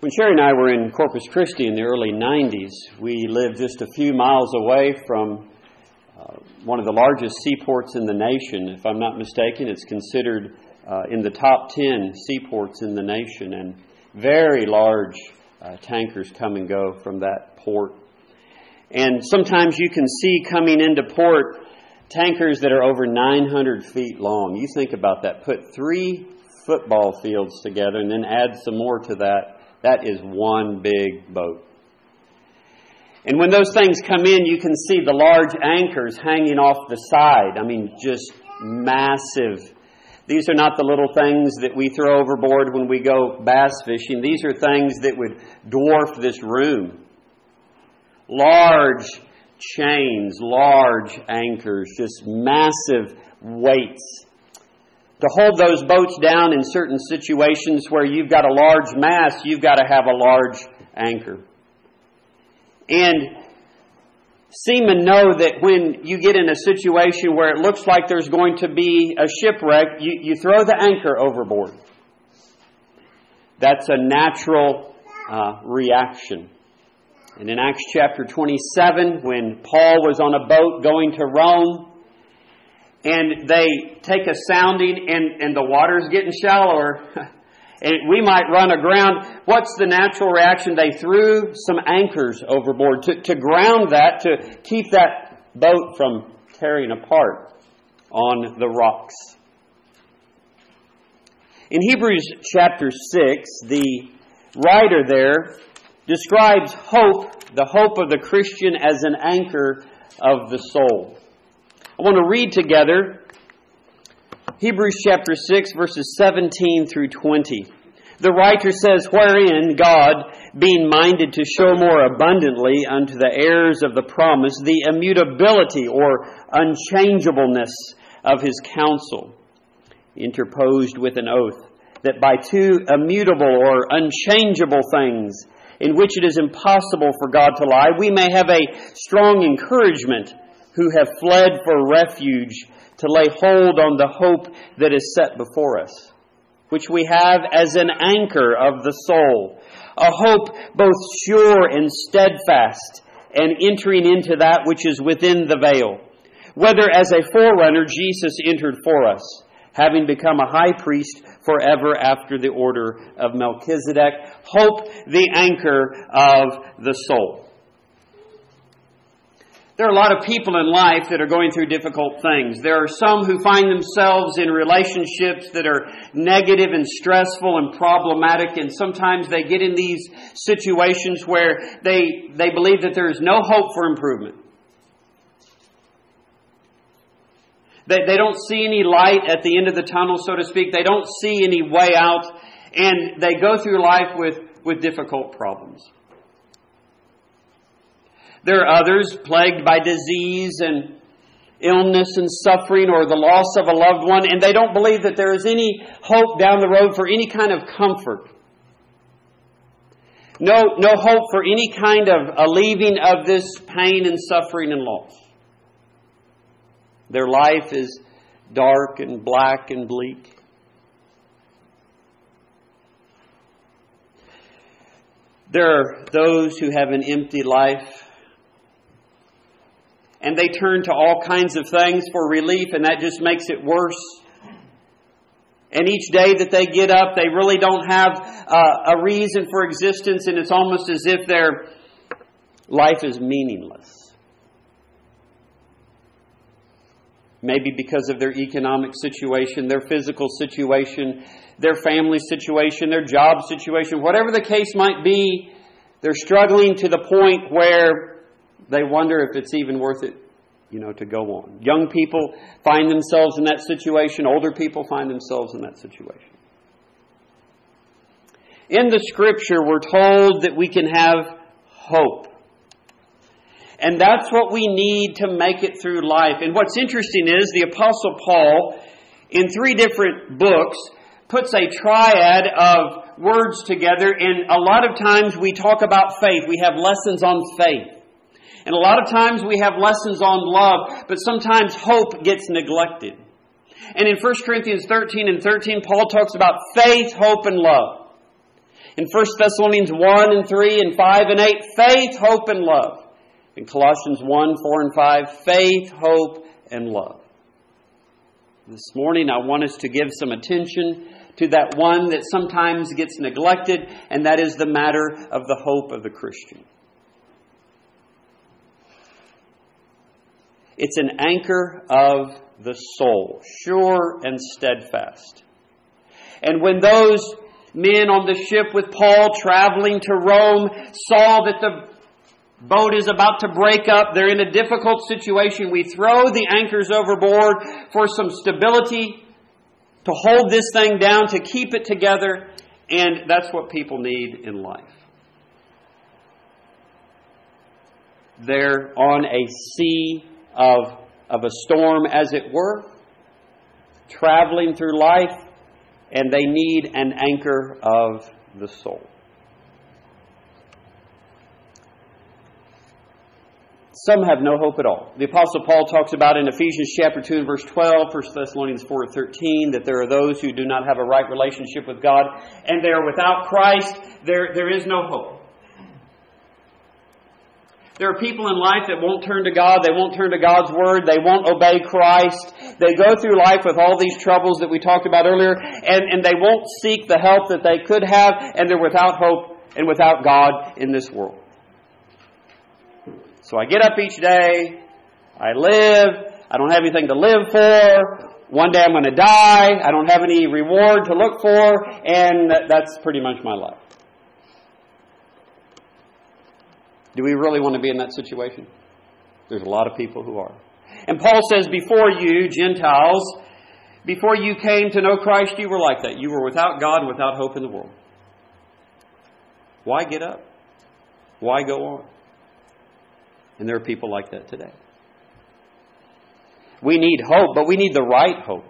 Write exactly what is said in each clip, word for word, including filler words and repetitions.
When Sherry and I were in Corpus Christi in the early nineties, we lived just a few miles away from uh, one of the largest seaports in the nation. If I'm not mistaken, it's considered uh, in the top ten seaports in the nation, and very large uh, tankers come and go from that port. And sometimes you can see coming into port tankers that are over nine hundred feet long. You think about that. Put three football fields together and then add some more to that. That is one big boat. And when those things come in, you can see the large anchors hanging off the side. I mean, just massive. These are not the little things that we throw overboard when we go bass fishing. These are things that would dwarf this room. Large chains, large anchors, just massive weights. To hold those boats down in certain situations where you've got a large mast, you've got to have a large anchor. And seamen know that when you get in a situation where it looks like there's going to be a shipwreck, you, you throw the anchor overboard. That's a natural uh, reaction. And in Acts chapter twenty-seven, when Paul was on a boat going to Rome, and they take a sounding and, and the water's getting shallower, and we might run aground, what's the natural reaction? They threw some anchors overboard to, to ground that, to keep that boat from tearing apart on the rocks. In Hebrews chapter six, the writer there describes hope, the hope of the Christian, as an anchor of the soul. I want to read together Hebrews chapter six, verses seventeen through twenty. The writer says, "Wherein God, being minded to show more abundantly unto the heirs of the promise the immutability or unchangeableness of his counsel, interposed with an oath, that by two immutable or unchangeable things, in which it is impossible for God to lie, we may have a strong encouragement, who have fled for refuge, to lay hold on the hope that is set before us, which we have as an anchor of the soul, a hope both sure and steadfast, and entering into that which is within the veil, whether as a forerunner Jesus entered for us, having become a high priest forever after the order of Melchizedek." Hope, the anchor of the soul. There are a lot of people in life that are going through difficult things. There are some who find themselves in relationships that are negative and stressful and problematic, and sometimes they get in these situations where they, they believe that there is no hope for improvement. They, they don't see any light at the end of the tunnel, so to speak. They don't see any way out, and they go through life with, with difficult problems. There are others plagued by disease and illness and suffering or the loss of a loved one, and they don't believe that there is any hope down the road for any kind of comfort. No, no hope for any kind of alleviation of this pain and suffering and loss. Their life is dark and black and bleak. There are those who have an empty life, and they turn to all kinds of things for relief, and that just makes it worse. And each day that they get up, they really don't have uh, a reason for existence, and it's almost as if their life is meaningless. Maybe because of their economic situation, their physical situation, their family situation, their job situation, whatever the case might be, they're struggling to the point where they wonder if it's even worth it, you know, to go on. Young people find themselves in that situation. Older people find themselves in that situation. In the Scripture, we're told that we can have hope. And that's what we need to make it through life. And what's interesting is the Apostle Paul, in three different books, puts a triad of words together. And a lot of times we talk about faith. We have lessons on faith. And a lot of times we have lessons on love, but sometimes hope gets neglected. And in First Corinthians thirteen and thirteen, Paul talks about faith, hope, and love. In First Thessalonians one and three and five and eight, faith, hope, and love. In Colossians one, four, and five, faith, hope, and love. This morning I want us to give some attention to that one that sometimes gets neglected, and that is the matter of the hope of the Christian. It's an anchor of the soul, sure and steadfast. And when those men on the ship with Paul traveling to Rome saw that the boat is about to break up, they're in a difficult situation, we throw the anchors overboard for some stability, to hold this thing down, to keep it together, and that's what people need in life. They're on a sea of, of a storm, as it were, traveling through life, and they need an anchor of the soul. Some have no hope at all. The Apostle Paul talks about in Ephesians chapter two and verse twelve, First Thessalonians four and thirteen, that there are those who do not have a right relationship with God, and they are without Christ. There, there is no hope. There are people in life that won't turn to God. They won't turn to God's Word. They won't obey Christ. They go through life with all these troubles that we talked about earlier, and, and they won't seek the help that they could have, and they're without hope and without God in this world. So I get up each day, I live, I don't have anything to live for, one day I'm going to die, I don't have any reward to look for, and that's pretty much my life. Do we really want to be in that situation? There's a lot of people who are. And Paul says, before you, Gentiles, before you came to know Christ, you were like that. You were without God and without hope in the world. Why get up? Why go on? And there are people like that today. We need hope, but we need the right hope.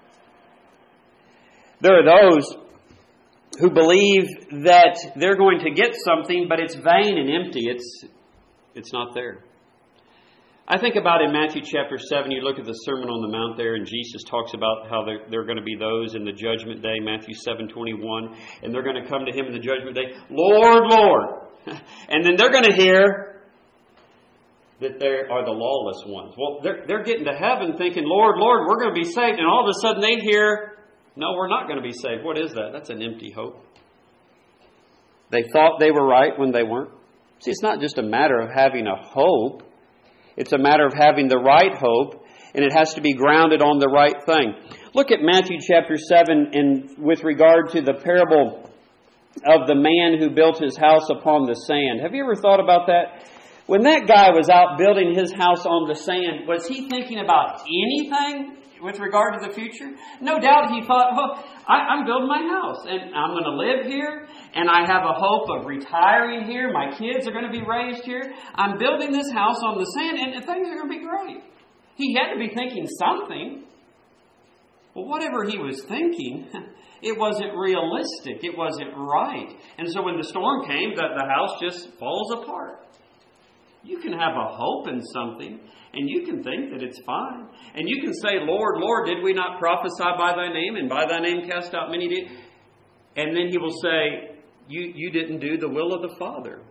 There are those who believe that they're going to get something, but it's vain and empty. It's, it's not there. I think about in Matthew chapter seven, you look at the Sermon on the Mount there, and Jesus talks about how there, there are going to be those in the judgment day, Matthew seven twenty-one, and they're going to come to Him in the judgment day, Lord, Lord. And then they're going to hear that there are the lawless ones. Well, they're, they're getting to heaven thinking, Lord, Lord, we're going to be saved. And all of a sudden they hear, no, we're not going to be saved. What is that? That's an empty hope. They thought they were right when they weren't. See, it's not just a matter of having a hope. It's a matter of having the right hope, and it has to be grounded on the right thing. Look at Matthew chapter seven in, with regard to the parable of the man who built his house upon the sand. Have you ever thought about that? When that guy was out building his house on the sand, was he thinking about anything with regard to the future? No doubt he thought, oh, I, I'm building my house, and I'm going to live here, and I have a hope of retiring here. My kids are going to be raised here. I'm building this house on the sand, and things are going to be great. He had to be thinking something. Well, whatever he was thinking, it wasn't realistic. It wasn't right. And so when the storm came, the, the house just falls apart. You can have a hope in something, and you can think that it's fine. And you can say, Lord, Lord, did we not prophesy by Thy name, and by Thy name cast out many demons? And then He will say, you, you didn't do the will of the Father.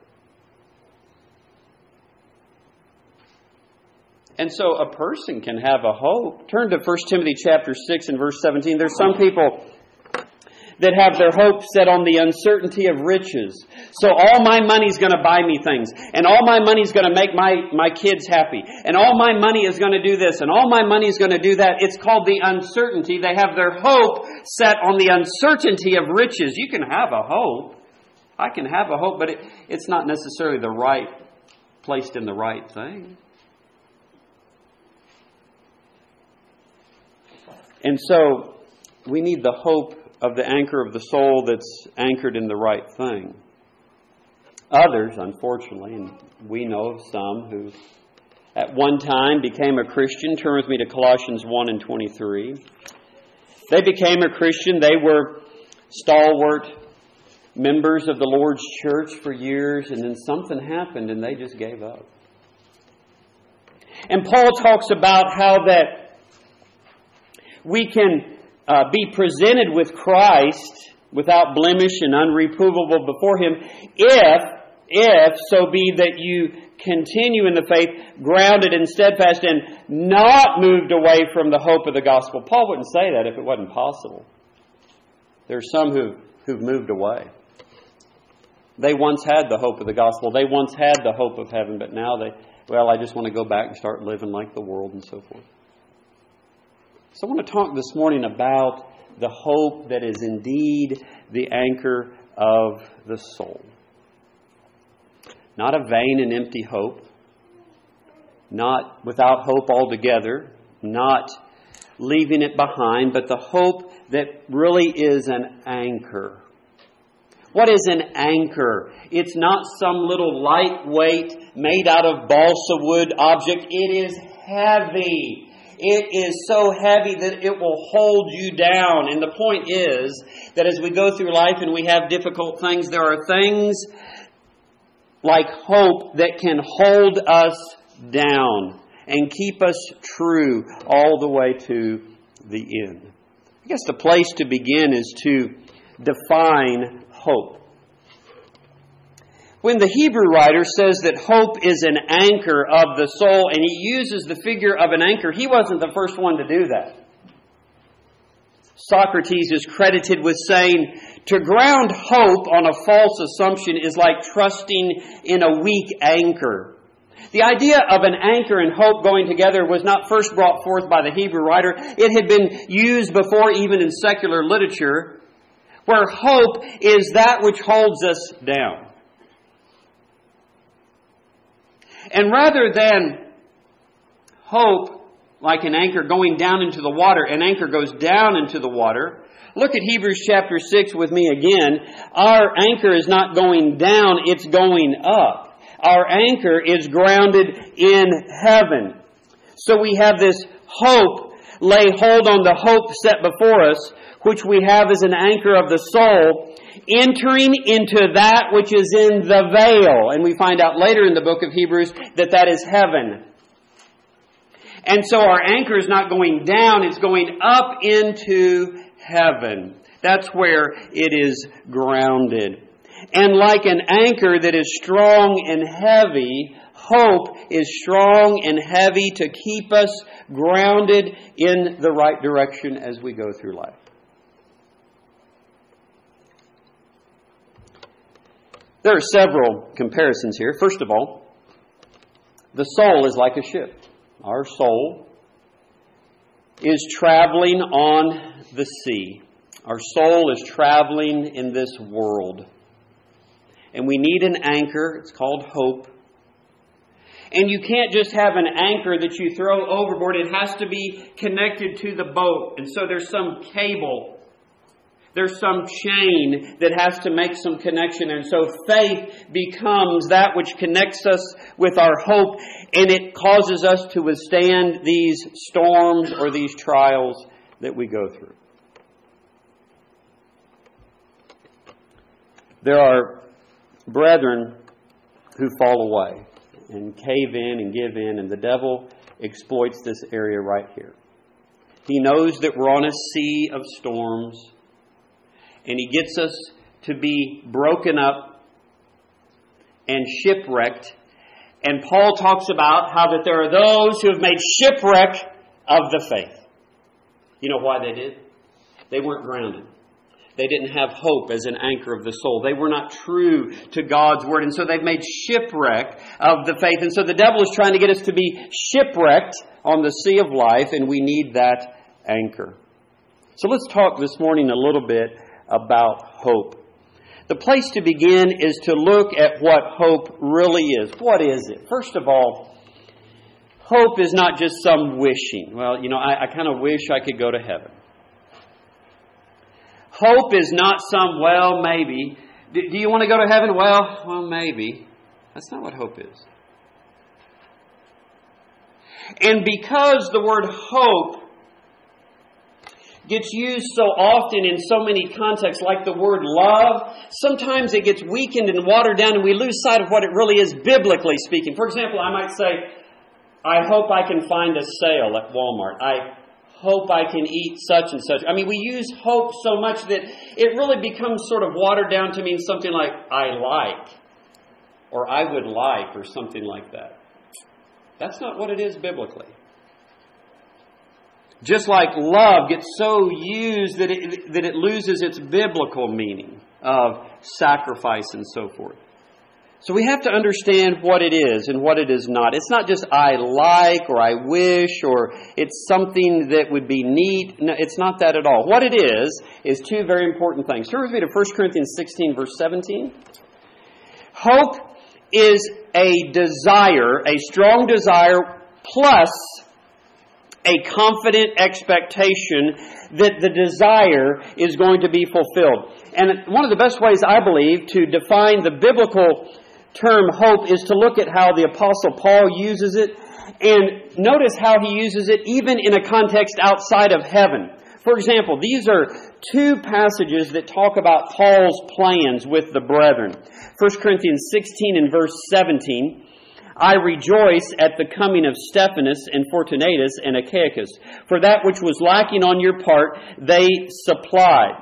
And so a person can have a hope. Turn to First Timothy chapter six and verse seventeen. There's some people that have their hope set on the uncertainty of riches. So all my money's going to buy me things. And all my money's going to make my, my kids happy. And all my money is going to do this. And all my money is going to do that. It's called the uncertainty. They have their hope set on the uncertainty of riches. You can have a hope. I can have a hope, but it, it's not necessarily the right, placed in the right thing. And so we need the hope of the anchor of the soul that's anchored in the right thing. Others, unfortunately, and we know of some who at one time became a Christian. Turn with me to Colossians one and twenty-three. They became a Christian. They were stalwart members of the Lord's church for years, and then something happened and they just gave up. And Paul talks about how that we can Uh, be presented with Christ without blemish and unreprovable before Him, if, if so be that you continue in the faith, grounded and steadfast, and not moved away from the hope of the gospel. Paul wouldn't say that if it wasn't possible. There are some who, who've moved away. They once had the hope of the gospel. They once had the hope of heaven, but now they, well, I just want to go back and start living like the world and so forth. So I want to talk this morning about the hope that is indeed the anchor of the soul. Not a vain and empty hope. Not without hope altogether. Not leaving it behind, but the hope that really is an anchor. What is an anchor? It's not some little lightweight, made out of balsa wood object. It is heavy. It is so heavy that it will hold you down. And the point is that as we go through life and we have difficult things, there are things like hope that can hold us down and keep us true all the way to the end. I guess the place to begin is to define hope. When the Hebrew writer says that hope is an anchor of the soul, and he uses the figure of an anchor, he wasn't the first one to do that. Socrates is credited with saying, to ground hope on a false assumption is like trusting in a weak anchor. The idea of an anchor and hope going together was not first brought forth by the Hebrew writer. It had been used before even in secular literature, where hope is that which holds us down. And rather than hope, like an anchor going down into the water, an anchor goes down into the water. Look at Hebrews chapter six with me again. Our anchor is not going down, it's going up. Our anchor is grounded in heaven. So we have this hope, lay hold on the hope set before us, which we have as an anchor of the soul, entering into that which is in the veil. And we find out later in the book of Hebrews that that is heaven. And so our anchor is not going down, it's going up into heaven. That's where it is grounded. And like an anchor that is strong and heavy, hope is strong and heavy to keep us grounded in the right direction as we go through life. There are several comparisons here. First of all, the soul is like a ship. Our soul is traveling on the sea. Our soul is traveling in this world. And we need an anchor. It's called hope. And you can't just have an anchor that you throw overboard. It has to be connected to the boat. And so there's some cable. There's some chain that has to make some connection. And so faith becomes that which connects us with our hope. And it causes us to withstand these storms or these trials that we go through. There are brethren who fall away and cave in and give in, and the devil exploits this area right here. He knows that we're on a sea of storms, and he gets us to be broken up and shipwrecked. And Paul talks about how that there are those who have made shipwreck of the faith. You know why they did? They weren't grounded. They didn't have hope as an anchor of the soul. They were not true to God's Word. And so they've made shipwreck of the faith. And so the devil is trying to get us to be shipwrecked on the sea of life. And we need that anchor. So let's talk this morning a little bit about hope. The place to begin is to look at what hope really is. What is it? First of all, hope is not just some wishing. Well, you know, I, I kind of wish I could go to heaven. Hope is not some, well, maybe. Do, do you want to go to heaven? Well, well, maybe. That's not what hope is. And because the word hope gets used so often in so many contexts, like the word love, sometimes it gets weakened and watered down and we lose sight of what it really is, biblically speaking. For example, I might say, I hope I can find a sale at Walmart. I hope I can eat such and such. I mean, we use hope so much that it really becomes sort of watered down to mean something like I like, or I would like, or something like that. That's not what it is biblically. Just like love gets so used that it, that it loses its biblical meaning of sacrifice and so forth. So we have to understand what it is and what it is not. It's not just I like or I wish or it's something that would be neat. No, it's not that at all. What it is is two very important things. Turn with me to First Corinthians sixteen, verse seventeen. Hope is a desire, a strong desire, plus a confident expectation that the desire is going to be fulfilled. And one of the best ways, I believe, to define the biblical term hope is to look at how the Apostle Paul uses it. And notice how he uses it even in a context outside of heaven. For example, these are two passages that talk about Paul's plans with the brethren. First Corinthians sixteen and verse seventeen. I rejoice at the coming of Stephanas and Fortunatus and Achaicus, for that which was lacking on your part they supplied.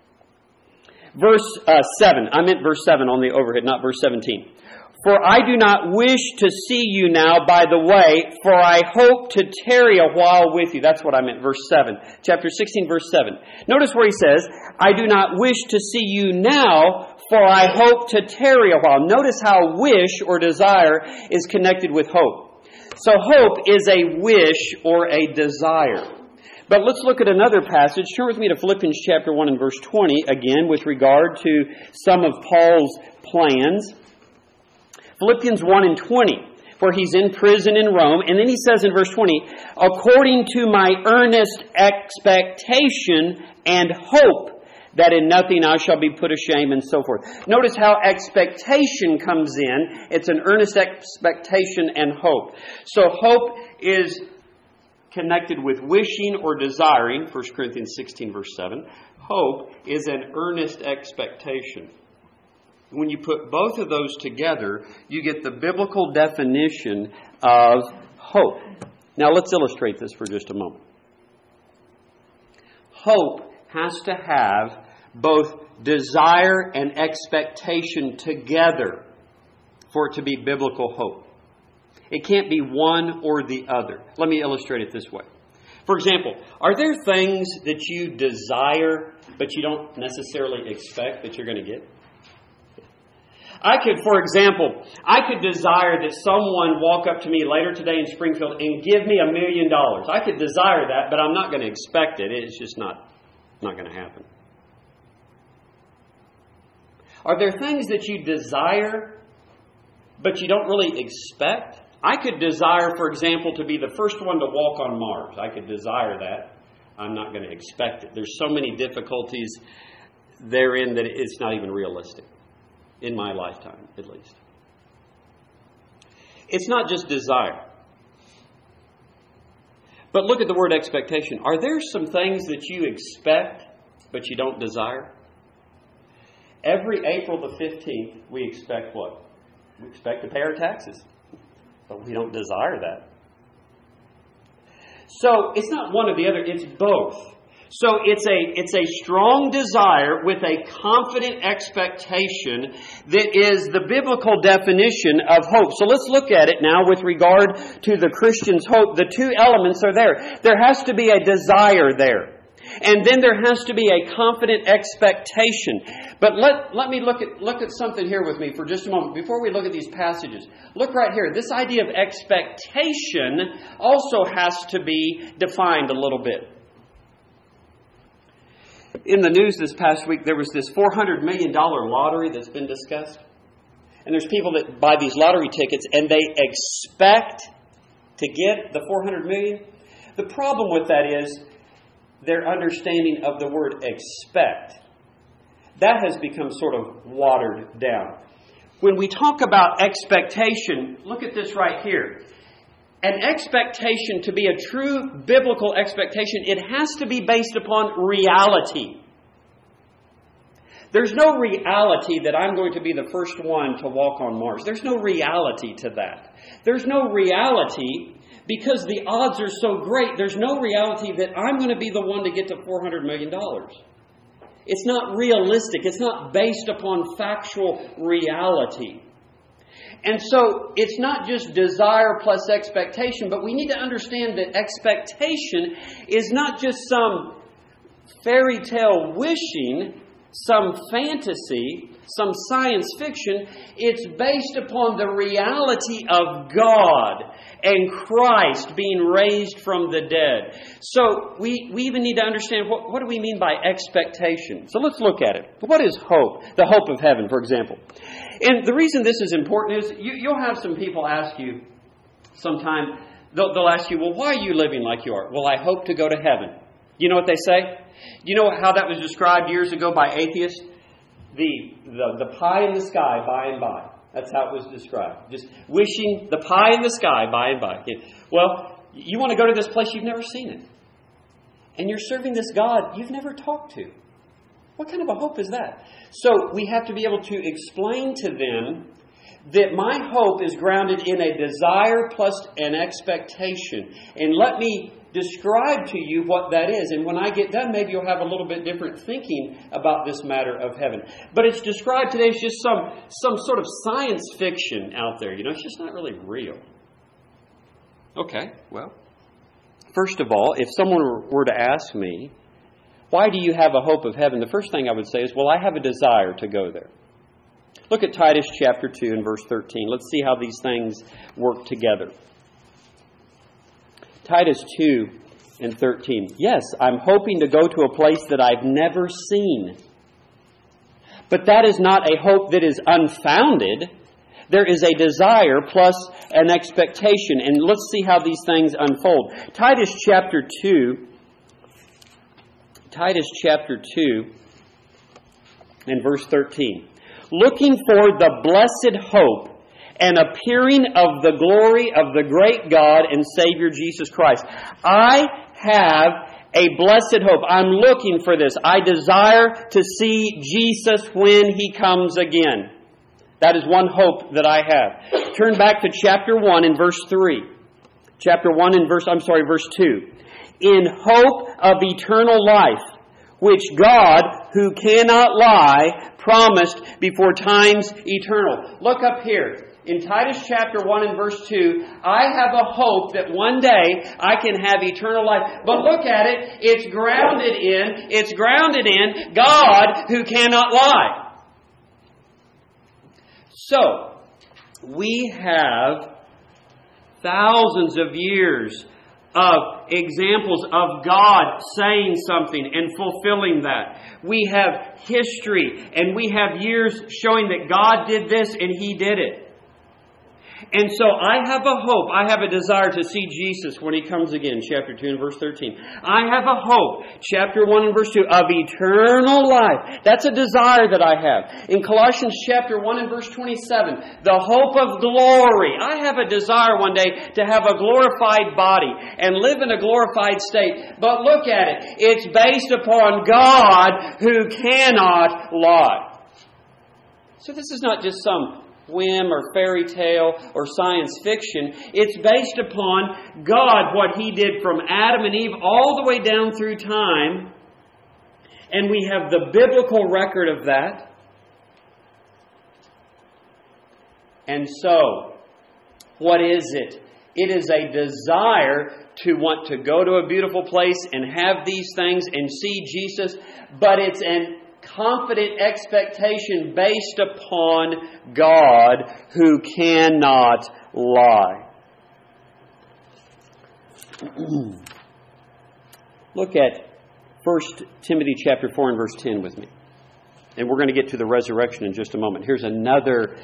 Verse uh, seven, I meant verse seven on the overhead, not verse seventeen. For I do not wish to see you now by the way, for I hope to tarry a while with you. That's what I meant, verse seven. Chapter sixteen, verse seven. Notice where he says, I do not wish to see you now, for I hope to tarry a while. Notice how wish or desire is connected with hope. So hope is a wish or a desire. But let's look at another passage. Turn with me to Philippians chapter one and verse twenty, again, with regard to some of Paul's plans. Philippians one and twenty, where he's in prison in Rome. And then he says in verse twenty, according to my earnest expectation and hope, that in nothing I shall be put ashamed, and so forth. Notice how expectation comes in. It's an earnest expectation and hope. So hope is connected with wishing or desiring, First Corinthians sixteen, verse seven. Hope is an earnest expectation. When you put both of those together, you get the biblical definition of hope. Now let's illustrate this for just a moment. Hope has to have both desire and expectation together for it to be biblical hope. It can't be one or the other. Let me illustrate it this way. For example, are there things that you desire but you don't necessarily expect that you're going to get? I could, for example, I could desire that someone walk up to me later today in Springfield and give me a million dollars. I could desire that, but I'm not going to expect it. It's just not, not going to happen. Are there things that you desire, but you don't really expect? I could desire, for example, to be the first one to walk on Mars. I could desire that. I'm not going to expect it. There's so many difficulties therein that it's not even realistic. In my lifetime, at least. It's not just desire. But look at the word expectation. Are there some things that you expect, but you don't desire? Every April the fifteenth, we expect what? We expect to pay our taxes. But we don't desire that. So it's not one or the other, it's both. So it's a it's a strong desire with a confident expectation that is the biblical definition of hope. So let's look at it now with regard to the Christian's hope. The two elements are there. There has to be a desire there. And then there has to be a confident expectation. But let, let me look at look at something here with me for just a moment before we look at these passages. Look right here. This idea of expectation also has to be defined a little bit. In the news this past week, there was this four hundred million dollars lottery that's been discussed. And there's people that buy these lottery tickets and they expect to get the four hundred million dollars. The problem with that is their understanding of the word expect. That has become sort of watered down. When we talk about expectation, look at this right here. An expectation, to be a true biblical expectation, it has to be based upon reality. There's no reality that I'm going to be the first one to walk on Mars. There's no reality to that. There's no reality because the odds are so great. There's no reality that I'm going to be the one to get to four hundred million dollars. It's not realistic. It's not based upon factual reality. And so it's not just desire plus expectation, but we need to understand that expectation is not just some fairy tale wishing, some fantasy, some science fiction. It's based upon the reality of God and Christ being raised from the dead. So we, we even need to understand what, what do we mean by expectation. So let's look at it. What is hope? The hope of heaven, for example. And the reason this is important is you, you'll have some people ask you sometime, they'll, they'll ask you, well, why are you living like you are? Well, I hope to go to heaven. You know what they say? You know how that was described years ago by atheists? The, the, the pie in the sky by and by. That's how it was described. Just wishing the pie in the sky by and by. Well, you want to go to this place, you've never seen it. And you're serving this God you've never talked to. What kind of a hope is that? So we have to be able to explain to them that my hope is grounded in a desire plus an expectation. And let me describe to you what that is. And when I get done, maybe you'll have a little bit different thinking about this matter of heaven. But it's described today as just some, some sort of science fiction out there. You know, it's just not really real. Okay, well, first of all, if someone were to ask me, why do you have a hope of heaven? The first thing I would say is, well, I have a desire to go there. Look at Titus chapter two and verse thirteen. Let's see how these things work together. Titus two and thirteen. Yes, I'm hoping to go to a place that I've never seen. But that is not a hope that is unfounded. There is a desire plus an expectation. And let's see how these things unfold. Titus chapter two. Titus chapter two and verse thirteen. Looking for the blessed hope and appearing of the glory of the great God and Savior Jesus Christ. I have a blessed hope. I'm looking for this. I desire to see Jesus when He comes again. That is one hope that I have. Turn back to chapter one and verse three. Chapter one and verse, I'm sorry, verse two. In hope of eternal life, which God, who cannot lie, promised before times eternal. Look up here. In Titus chapter one and verse two, I have a hope that one day I can have eternal life. But look at it. It's grounded in, it's grounded in God who cannot lie. So, we have thousands of years of examples of God saying something and fulfilling that. We have history and we have years showing that God did this and He did it. And so I have a hope, I have a desire to see Jesus when He comes again, chapter two and verse thirteen. I have a hope, chapter one and verse two, of eternal life. That's a desire that I have. In Colossians chapter one and verse twenty-seven, the hope of glory. I have a desire one day to have a glorified body and live in a glorified state. But look at it. It's based upon God who cannot lie. So this is not just some whim or fairy tale or science fiction. It's based upon God, what He did from Adam and Eve all the way down through time. And we have the biblical record of that. And so, what is it? It is a desire to want to go to a beautiful place and have these things and see Jesus, but it's an confident expectation based upon God who cannot lie. Look at First Timothy chapter four and verse ten with me. And we're going to get to the resurrection in just a moment. Here's another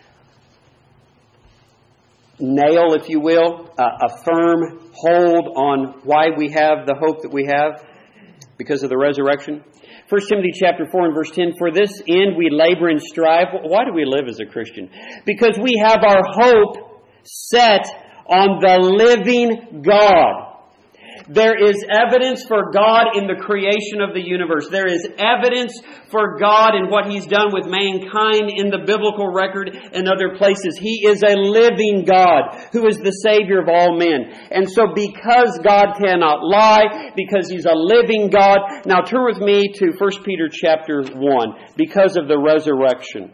nail, if you will, uh, a firm hold on why we have the hope that we have because of the resurrection. First Timothy chapter four and verse ten, for this end we labor and strive. Why do we live as a Christian? Because we have our hope set on the living God. There is evidence for God in the creation of the universe. There is evidence for God in what He's done with mankind in the biblical record and other places. He is a living God who is the Savior of all men. And so because God cannot lie, because He's a living God, now turn with me to First Peter chapter one, because of the resurrection.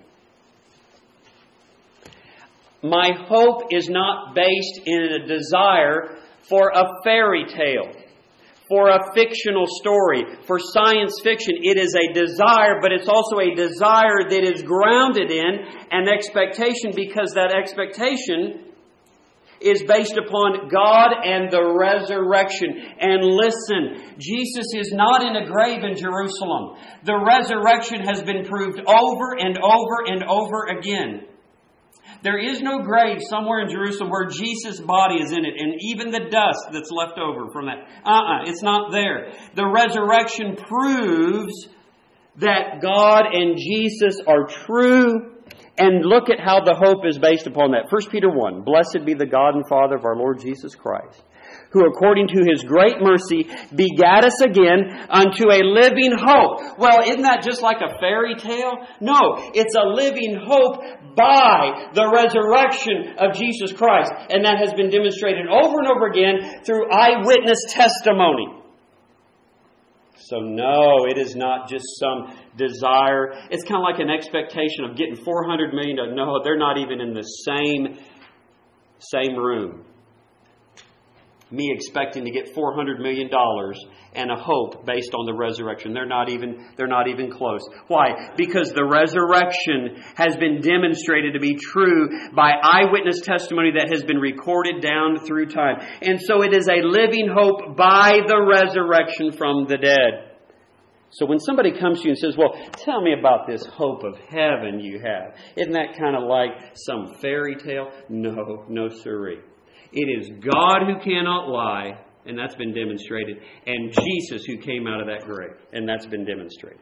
My hope is not based in a desire for a fairy tale, for a fictional story, for science fiction. It is a desire, but it's also a desire that is grounded in an expectation, because that expectation is based upon God and the resurrection. And listen, Jesus is not in a grave in Jerusalem. The resurrection has been proved over and over and over again. There is no grave somewhere in Jerusalem where Jesus' body is in it, and even the dust that's left over from that. Uh-uh, it's not there. The resurrection proves that God and Jesus are true. And look at how the hope is based upon that. First Peter one, Blessed be the God and Father of our Lord Jesus Christ, who according to His great mercy begat us again unto a living hope. Well, isn't that just like a fairy tale? No, it's a living hope by the resurrection of Jesus Christ. And that has been demonstrated over and over again through eyewitness testimony. So no, it is not just some desire. It's kind of like an expectation of getting four hundred million dollars. No, they're not even in the same, same room. Me expecting to get four hundred million dollars and a hope based on the resurrection. They're not even, they're not even close. Why? Because the resurrection has been demonstrated to be true by eyewitness testimony that has been recorded down through time. And so it is a living hope by the resurrection from the dead. So when somebody comes to you and says, well, tell me about this hope of heaven you have. Isn't that kind of like some fairy tale? No, no siree. It is God who cannot lie, and that's been demonstrated, and Jesus who came out of that grave, and that's been demonstrated.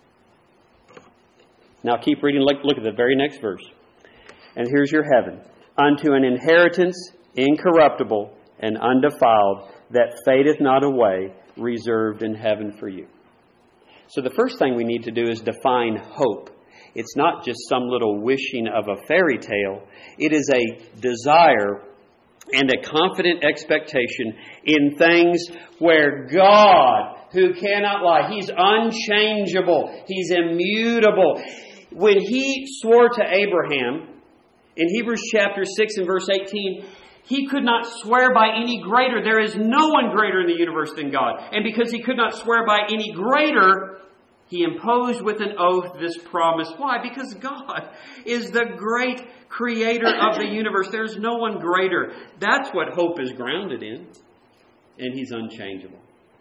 Now keep reading. Look, look at the very next verse. And here's your heaven. Unto an inheritance incorruptible and undefiled, that fadeth not away, reserved in heaven for you. So the first thing we need to do is define hope. It's not just some little wishing of a fairy tale. It is a desire and a confident expectation in things where God, who cannot lie, He's unchangeable, He's immutable. When He swore to Abraham, in Hebrews chapter six and verse eighteen, He could not swear by any greater. There is no one greater in the universe than God. And because He could not swear by any greater, He imposed with an oath this promise. Why? Because God is the great creator of the universe. There's no one greater. That's what hope is grounded in. And He's unchangeable.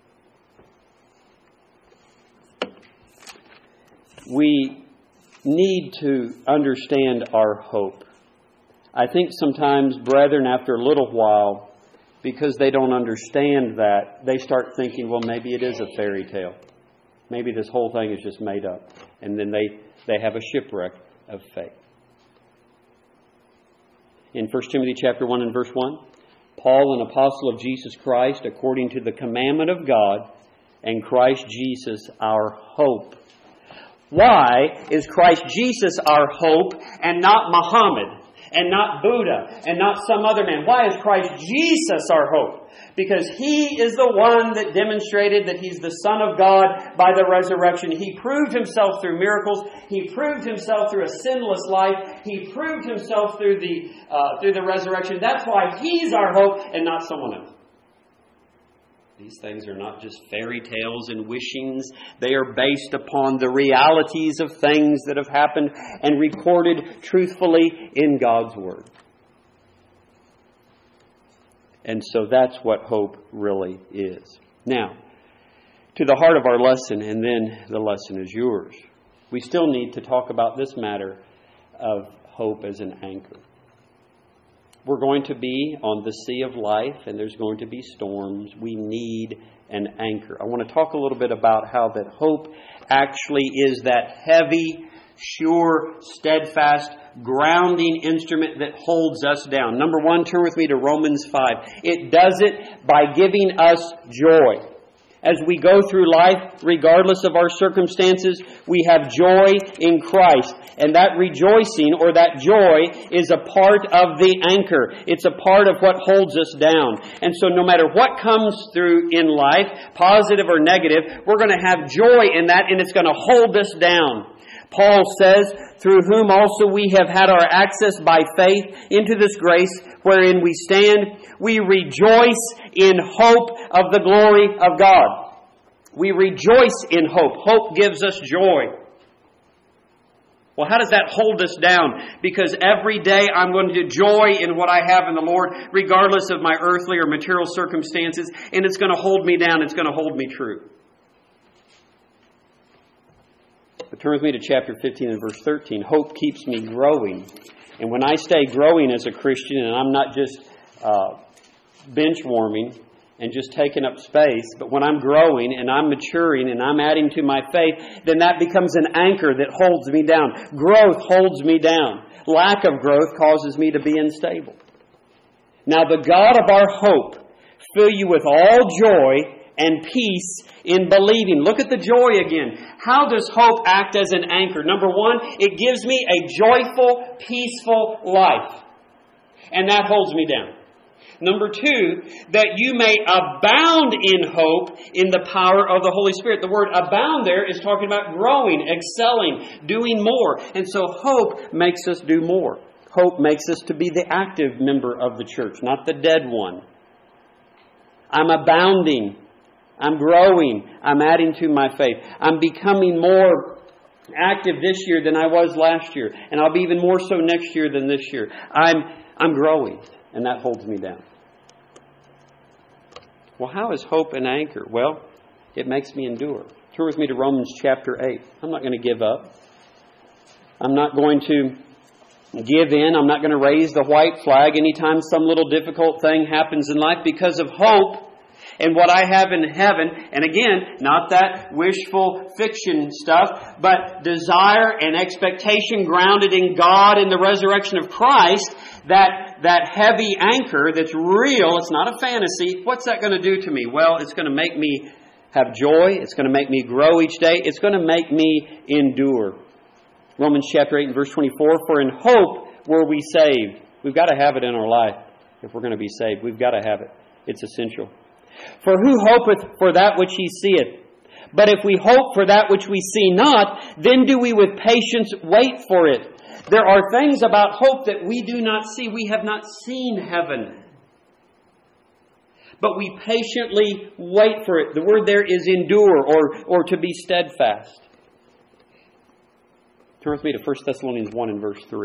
We need to understand our hope. I think sometimes brethren, after a little while, because they don't understand that, they start thinking, well, maybe it is a fairy tale. Maybe this whole thing is just made up. And then they, they have a shipwreck of faith. In First Timothy chapter one and verse one, Paul, an apostle of Jesus Christ, according to the commandment of God, and Christ Jesus our hope. Why is Christ Jesus our hope and not Muhammad and not Buddha and not some other man? Why is Christ Jesus our hope? Because He is the one that demonstrated that He's the Son of God by the resurrection. He proved Himself through miracles. He proved Himself through a sinless life. He proved Himself through the uh, through the resurrection. That's why He's our hope and not someone else. These things are not just fairy tales and wishings. They are based upon the realities of things that have happened and recorded truthfully in God's Word. And so that's what hope really is. Now, to the heart of our lesson, and then the lesson is yours. We still need to talk about this matter of hope as an anchor. We're going to be on the sea of life, and there's going to be storms. We need an anchor. I want to talk a little bit about how that hope actually is that heavy sure, steadfast, grounding instrument that holds us down. Number one, turn with me to Romans five. It does it by giving us joy. As we go through life, regardless of our circumstances, we have joy in Christ. And that rejoicing or that joy is a part of the anchor. It's a part of what holds us down. And so no matter what comes through in life, positive or negative, we're going to have joy in that, and it's going to hold us down. Paul says, through whom also we have had our access by faith into this grace wherein we stand. We rejoice in hope of the glory of God. We rejoice in hope. Hope gives us joy. Well, how does that hold us down? Because every day I'm going to joy in what I have in the Lord, regardless of my earthly or material circumstances, and it's going to hold me down. It's going to hold me true. But turn with me to chapter fifteen and verse thirteen. Hope keeps me growing. And when I stay growing as a Christian, and I'm not just uh, bench warming and just taking up space, but when I'm growing and I'm maturing and I'm adding to my faith, then that becomes an anchor that holds me down. Growth holds me down. Lack of growth causes me to be unstable. Now the God of our hope fill you with all joy and peace in believing. Look at the joy again. How does hope act as an anchor? Number one, it gives me a joyful, peaceful life. And that holds me down. Number two, that you may abound in hope in the power of the Holy Spirit. The word abound there is talking about growing, excelling, doing more. And so hope makes us do more. Hope makes us to be the active member of the church, not the dead one. I'm abounding. I'm growing. I'm adding to my faith. I'm becoming more active this year than I was last year. And I'll be even more so next year than this year. I'm, I'm growing. And that holds me down. Well, how is hope an anchor? Well, it makes me endure. Turn with me to Romans chapter eight. I'm not going to give up. I'm not going to give in. I'm not going to raise the white flag anytime some little difficult thing happens in life, because of hope and what I have in heaven. And again, not that wishful fiction stuff, but desire and expectation grounded in God and the resurrection of Christ. That, that heavy anchor that's real, it's not a fantasy. What's that going to do to me? Well, it's going to make me have joy. It's going to make me grow each day. It's going to make me endure. Romans chapter eight and verse twenty-four, for in hope were we saved. We've got to have it in our life if we're going to be saved. We've got to have it. It's essential. For who hopeth for that which he seeth? But if we hope for that which we see not, then do we with patience wait for it. There are things about hope that we do not see. We have not seen heaven. But we patiently wait for it. The word there is endure or, or to be steadfast. Turn with me to First Thessalonians one and verse three.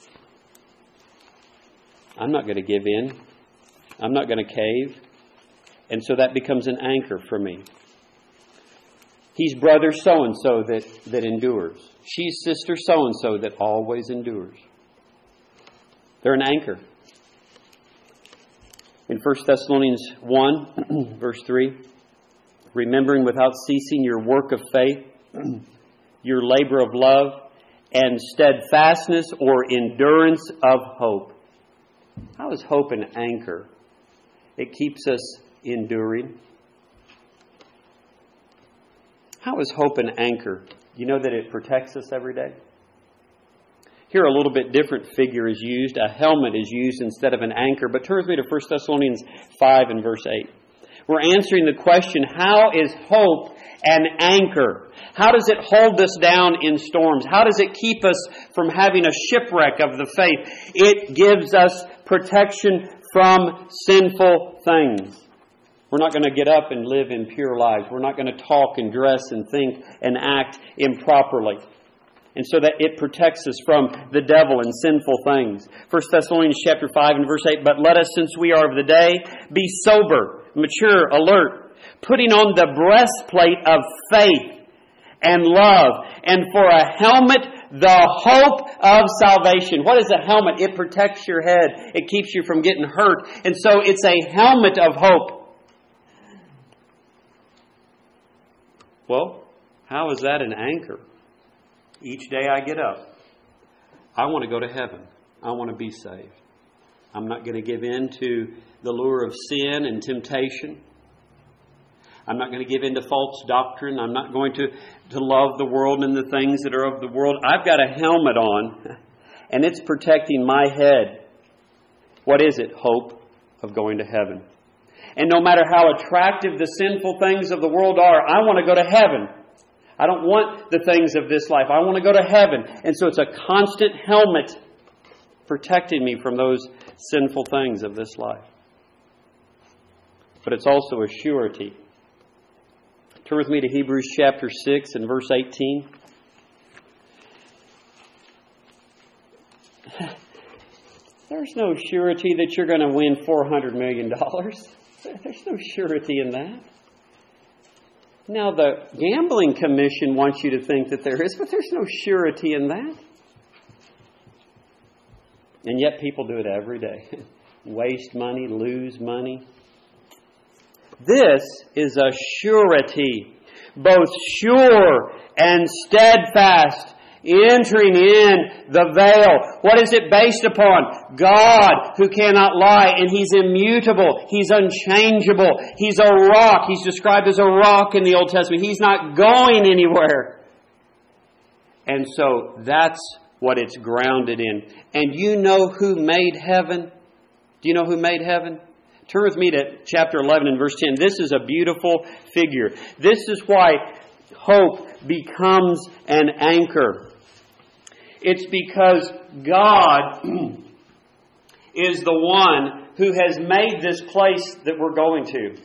I'm not going to give in. I'm not going to cave. And so that becomes an anchor for me. He's brother so-and-so that, that endures. She's sister so-and-so that always endures. They're an anchor. In First Thessalonians one, verse three, remembering without ceasing your work of faith, your labor of love, and steadfastness or endurance of hope. How is hope an anchor? It keeps us enduring. How is hope an anchor? You know that it protects us every day? Here a little bit different figure is used. A helmet is used instead of an anchor. But turn with me to First Thessalonians five and verse eight. We're answering the question, how is hope an anchor? How does it hold us down in storms? How does it keep us from having a shipwreck of the faith? It gives us protection from sinful things. We're not going to get up and live impure lives. We're not going to talk and dress and think and act improperly. And so that it protects us from the devil and sinful things. First Thessalonians chapter five and verse eight, but let us, since we are of the day, be sober, mature, alert, putting on the breastplate of faith and love, and for a helmet, the hope of salvation. What is a helmet? It protects your head. It keeps you from getting hurt. And so it's a helmet of hope. Well, how is that an anchor? Each day I get up, I want to go to heaven. I want to be saved. I'm not going to give in to the lure of sin and temptation. I'm not going to give in to false doctrine. I'm not going to, to love the world and the things that are of the world. I've got a helmet on, and it's protecting my head. What is it? Hope of going to heaven. And no matter how attractive the sinful things of the world are, I want to go to heaven. I don't want the things of this life. I want to go to heaven. And so it's a constant helmet protecting me from those sinful things of this life. But it's also a surety. Turn with me to Hebrews chapter six and verse eighteen. There's no surety that you're going to win four hundred million dollars. There's no surety in that. Now, the Gambling Commission wants you to think that there is, but there's no surety in that. And yet people do it every day. Waste money, lose money. This is a surety, both sure and steadfast, entering in the veil. What is it based upon? God, who cannot lie, and He's immutable. He's unchangeable. He's a rock. He's described as a rock in the Old Testament. He's not going anywhere. And so that's what it's grounded in. And you know who made heaven? Do you know who made heaven? Turn with me to chapter eleven and verse ten. This is a beautiful figure. This is why hope becomes an anchor. It's because God is the one who has made this place that we're going to.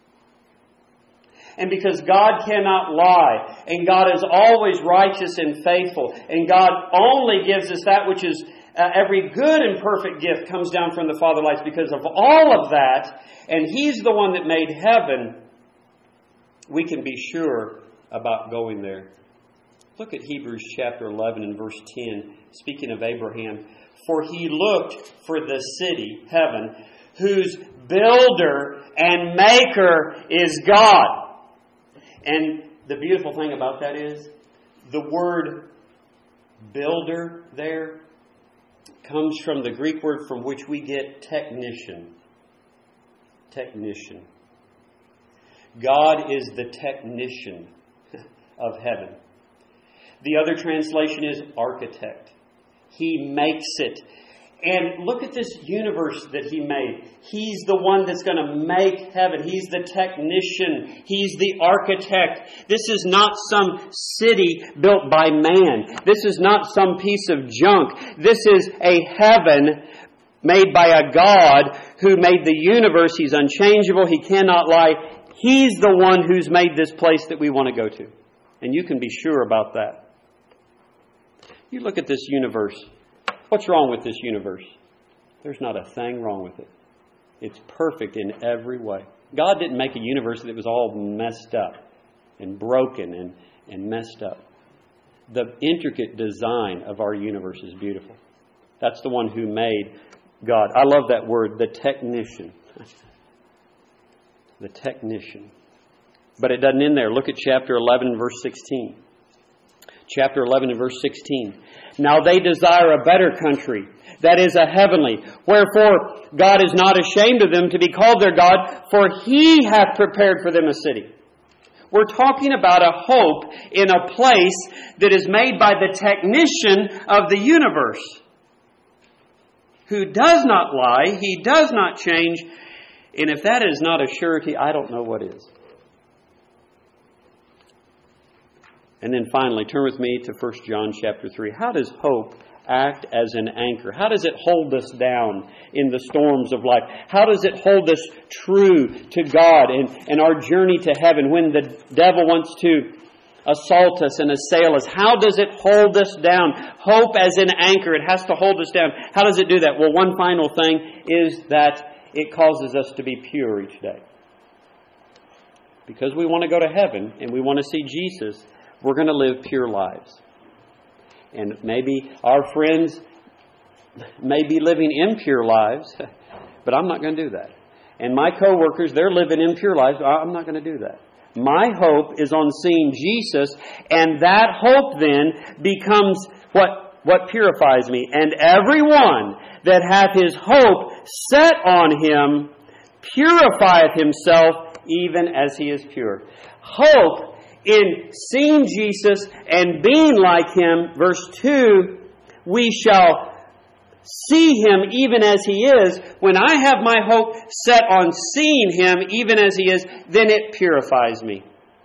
And because God cannot lie, and God is always righteous and faithful, and God only gives us that which is uh, every good and perfect gift comes down from the Father lights. Because of all of that, and He's the one that made heaven, we can be sure about going there. Look at Hebrews chapter eleven and verse ten, speaking of Abraham. For he looked for the city, heaven, whose builder and maker is God. And the beautiful thing about that is, the word builder there comes from the Greek word from which we get technician. Technician. God is the technician of heaven. The other translation is architect. He makes it. And look at this universe that He made. He's the one that's going to make heaven. He's the technician. He's the architect. This is not some city built by man. This is not some piece of junk. This is a heaven made by a God who made the universe. He's unchangeable. He cannot lie. He's the one who's made this place that we want to go to. And you can be sure about that. You look at this universe. What's wrong with this universe? There's not a thing wrong with it. It's perfect in every way. God didn't make a universe that was all messed up and broken and, and messed up. The intricate design of our universe is beautiful. That's the one who made God. I love that word, the technician. The technician. But it doesn't end there. Look at chapter eleven, verse sixteen. Chapter eleven and verse sixteen. Now they desire a better country, that is a heavenly. Wherefore God is not ashamed of them to be called their God, for He hath prepared for them a city. We're talking about a hope in a place that is made by the technician of the universe, who does not lie, He does not change, and if that is not a surety, I don't know what is. And then finally, turn with me to First John chapter three. How does hope act as an anchor? How does it hold us down in the storms of life? How does it hold us true to God and, and our journey to heaven when the devil wants to assault us and assail us? How does it hold us down? Hope as an anchor. It has to hold us down. How does it do that? Well, one final thing is that it causes us to be pure each day. Because we want to go to heaven and we want to see Jesus, we're going to live pure lives. And maybe our friends may be living impure lives, but I'm not going to do that. And my coworkers, they're living impure lives. I'm not going to do that. My hope is on seeing Jesus, and that hope then becomes what, what purifies me. And everyone that hath his hope set on Him purifieth himself even as He is pure. Hope in seeing Jesus and being like Him, verse two, we shall see Him even as He is. When I have my hope set on seeing Him even as He is, then it purifies me.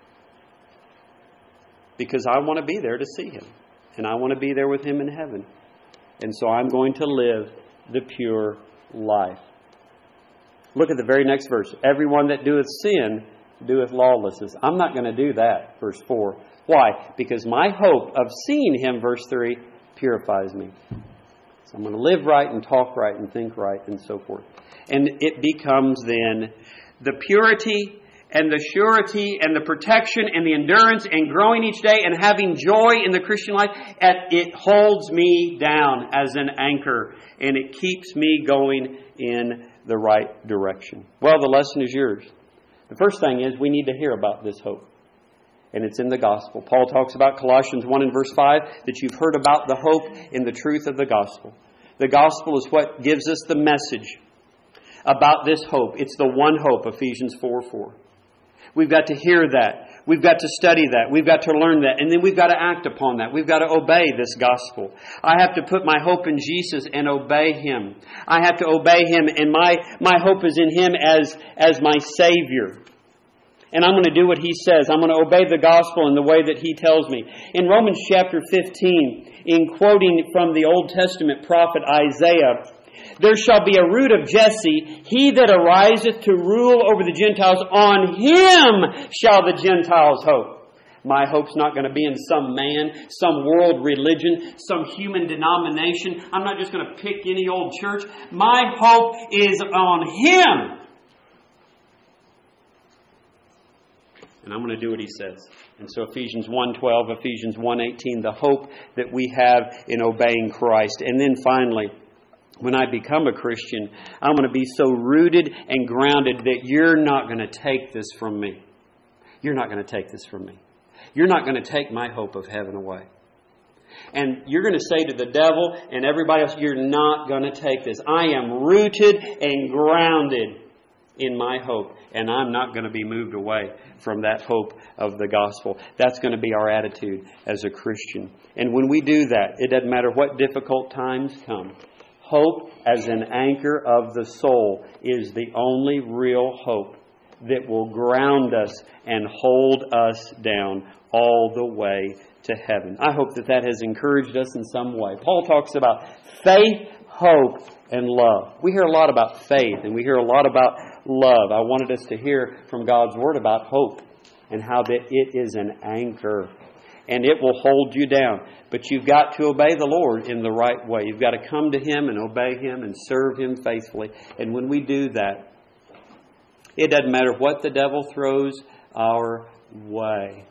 Because I want to be there to see Him. And I want to be there with Him in heaven. And so I'm going to live the pure life. Look at the very next verse. Everyone that doeth sin doeth lawlessness. I'm not going to do that, verse four. Why? Because my hope of seeing Him, verse three, purifies me. So I'm going to live right and talk right and think right and so forth. And it becomes then the purity and the surety and the protection and the endurance and growing each day and having joy in the Christian life. It holds me down as an anchor and it keeps me going in the right direction. Well, the lesson is yours. The first thing is we need to hear about this hope. And it's in the gospel. Paul talks about Colossians one and verse five that you've heard about the hope in the truth of the gospel. The gospel is what gives us the message about this hope. It's the one hope, Ephesians four four. We've got to hear that. We've got to study that. We've got to learn that. And then we've got to act upon that. We've got to obey this gospel. I have to put my hope in Jesus and obey Him. I have to obey Him, and my, my hope is in Him as, as my Savior. And I'm going to do what He says. I'm going to obey the gospel in the way that He tells me. In Romans chapter fifteen, in quoting from the Old Testament prophet Isaiah, there shall be a root of Jesse, he that ariseth to rule over the Gentiles. On him shall the Gentiles hope. My hope's not going to be in some man, some world religion, some human denomination. I'm not just going to pick any old church. My hope is on Him. And I'm going to do what He says. And so Ephesians one twelve, Ephesians one eighteen, the hope that we have in obeying Christ. And then finally, when I become a Christian, I'm going to be so rooted and grounded that you're not going to take this from me. You're not going to take this from me. You're not going to take my hope of heaven away. And you're going to say to the devil and everybody else, you're not going to take this. I am rooted and grounded in my hope. And I'm not going to be moved away from that hope of the gospel. That's going to be our attitude as a Christian. And when we do that, it doesn't matter what difficult times come. Hope as an anchor of the soul is the only real hope that will ground us and hold us down all the way to heaven. I hope that that has encouraged us in some way. Paul talks about faith, hope, and love. We hear a lot about faith and we hear a lot about love. I wanted us to hear from God's Word about hope and how that it is an anchor. And it will hold you down. But you've got to obey the Lord in the right way. You've got to come to Him and obey Him and serve Him faithfully. And when we do that, it doesn't matter what the devil throws our way.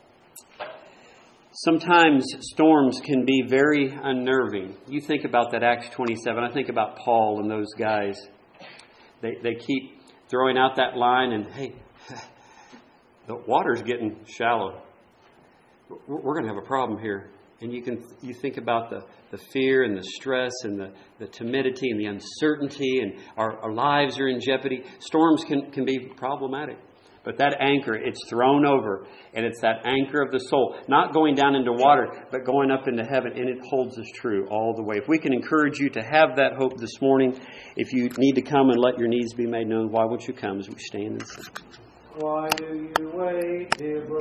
Sometimes storms can be very unnerving. You think about that Acts twenty-seven. I think about Paul and those guys. They, they keep throwing out that line and, hey, the water's getting shallow. We're going to have a problem here. And you can you think about the, the fear and the stress and the, the timidity and the uncertainty, and our, our lives are in jeopardy. Storms can, can be problematic. But that anchor, it's thrown over, and it's that anchor of the soul, not going down into water, but going up into heaven, and it holds us true all the way. If we can encourage you to have that hope this morning, if you need to come and let your needs be made known, why won't you come as we stand and sing? Why do you wait, dear brother?